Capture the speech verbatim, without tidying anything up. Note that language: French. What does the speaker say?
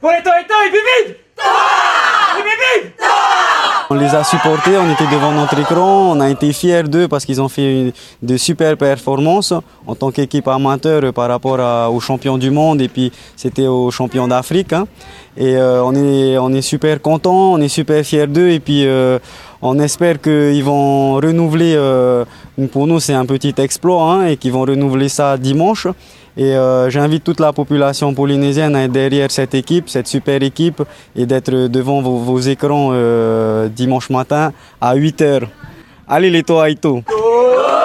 On les a supportés, on était devant notre écran, on a été fiers d'eux parce qu'ils ont fait une, de super performances en tant qu'équipe amateur par rapport à, aux champions du monde et puis c'était aux champions d'Afrique. Hein. Et euh, on, est, on est super contents, on est super fiers d'eux et puis euh, on espère qu'ils vont renouveler, euh, pour nous c'est un petit exploit, hein, et qu'ils vont renouveler ça dimanche. Et euh, j'invite toute la population polynésienne à être derrière cette équipe, cette super équipe, et d'être devant vos, vos écrans euh, dimanche matin à huit heures. Allez les Toaito!